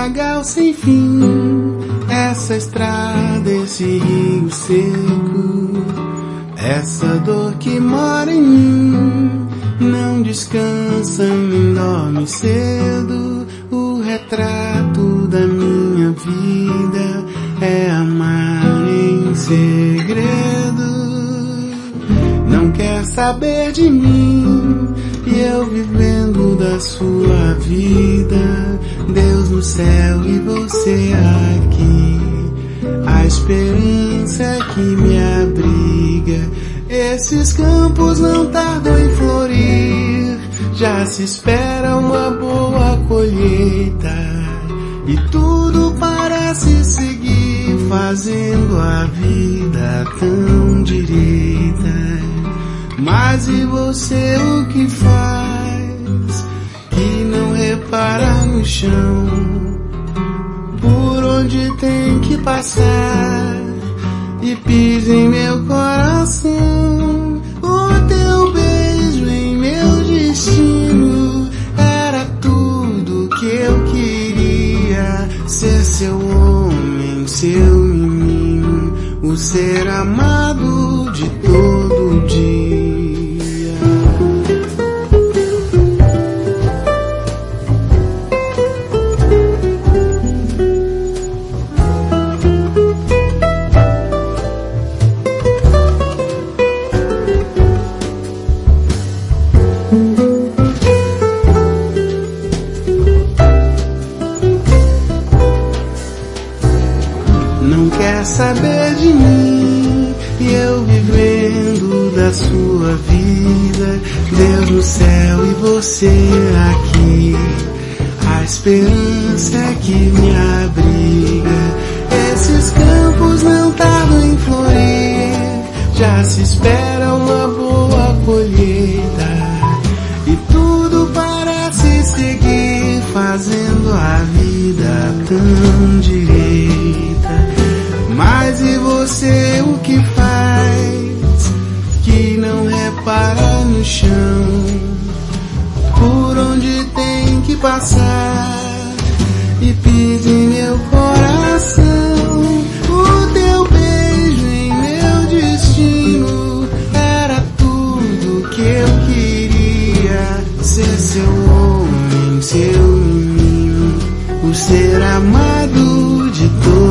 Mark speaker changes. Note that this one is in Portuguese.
Speaker 1: matagal sem fim, essa estrada, esse rio seco, essa dor que mora em mim, não descansa nem dorme cedo. O retrato da minha vida é amar em segredo. Não quer saber de mim e eu vivendo da sua vida. Deus no céu e você aqui, a esperança que me abriga. Esses campos não tardam em florir, já se espera uma boa colheita e tudo parece seguir, fazendo a vida tão direita. Mas e você o que faz, que não repara no chão, por onde tem que passar e pisa em meu coração? O teu beijo em meu destino era tudo que eu queria, ser seu homem, seu menino, o ser amado de todo dia. Não quer saber de mim e eu vivendo da sua vida. Deus no céu e você aqui, a esperança que me abriga. Esses campos não tardam em florir, já se espera uma boa colheita e tudo parece seguir, fazendo a vida tão direita. Mas e você o que faz, que não repara no chão, por onde tem que passar e pisa em meu coração? O teu beijo em meu destino era tudo que eu queria, ser seu homem, seu menino, o ser amado de todos.